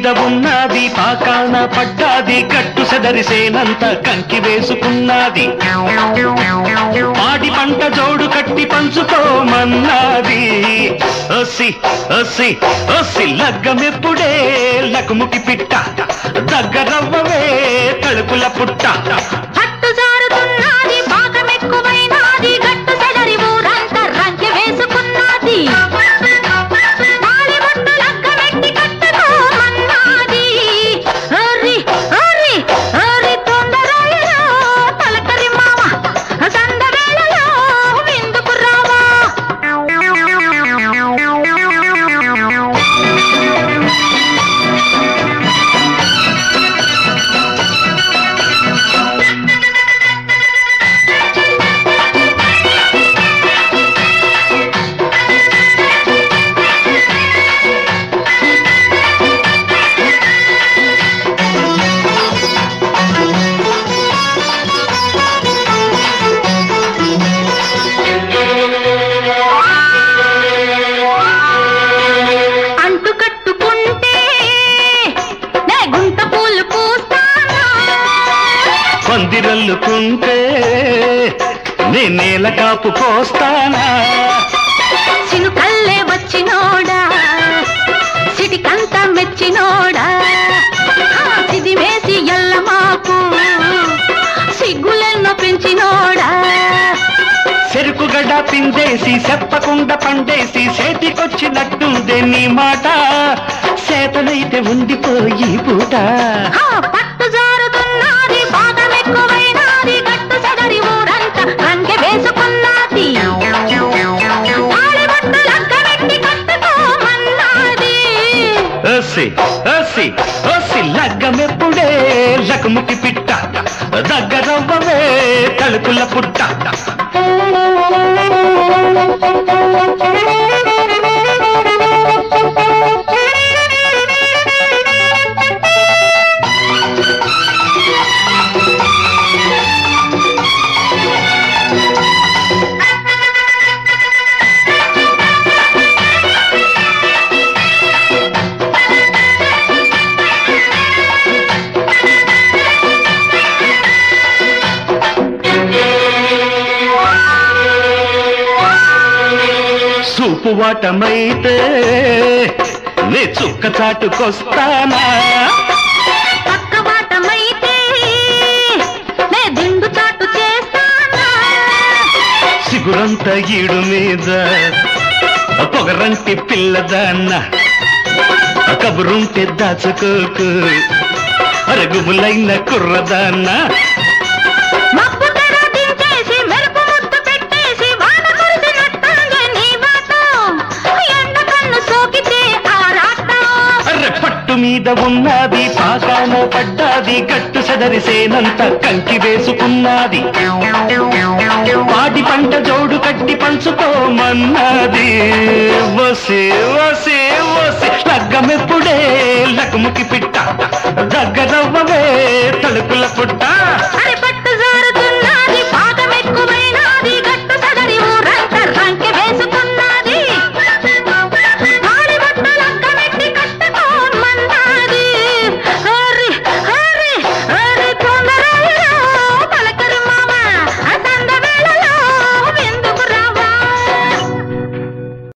ఉన్నది పాకాన పడ్డాది గట్టు సెదరిసేనంత కంకి వేసుకున్నది పాడి పంట జోడు కట్టి పంచుకోమన్నది ఒసి ఒసి ఒసి లగ్గమెప్పుడే లకుముకి పిట్ట దగ్గరవ్వవే తలుపుల పుట్ట పట్టు జారుతున్నది పాకమెక్కువైనది గట్టు సెదరి ఊరంతా రంకె వేసుకున్నది తాళిబొట్టు లగ్గమెట్టి కట్టుకోమన్నది ఓరి ఓరి ఓరి తొందరలో తలకరి మామ సందవేళలో విందుకు రావా పందిరల్లుకుంటే నే నేల కాపు కోస్తానా చినుకల్లే వచ్చినోడా సిటికంత మెచ్చినోడా సిదివేసి ఎల్లమాకు సిగ్గులెన్నో పెంచినోడా చెరుకు గడ్డ పిండేసి చెప్పకుండా పండేసి చేతికొచ్చినట్టుందే నీ మాట చేతనైతే ఉండిపోయి పూట పట్టు జారుతున్నది పాదమెక్కువైనది గట్టు సెదరి ఊరంతా రంకె వేసుకున్నది తాళిబొట్టు లగ్గమెట్టి కట్టుకోమన్నది ఒసి ఒసి ఒసి లగ్గమెప్పుడే లకుముకి పిట్ట దగ్గరవ్వవే తలుపుల పుట్ట చూపు వాటమైతే నే చుక్క చాటుకొస్తానా పక్క వాటమైతే నే దిండు చాటు చేస్తానా సిగురంత ఈడు మీద పొగరంటి పిల్లదాన్న కబురుంటే దాచుకోకు అరుగుములైన కుర్రదాన్న మబ్బు తెర దించేసి మెరుపు ముద్దు పెట్టేసి వాన కురిసినట్టుంది నీ వాటం ఎండ కన్ను సోకితే ఆరాటం అర్రె పట్టు మీద ఉన్నది పాకాన పడ్డాది గట్టు సెదరిసేనంత కంకి వేసుకున్నది పాడి పంట జోడు కట్టి పంచుకోమన్నది వసే వసే వసే లగ్గమెప్పుడే లకుముకి పిట్ట దగ్గరవ్వవే తలుపుల పుట్ట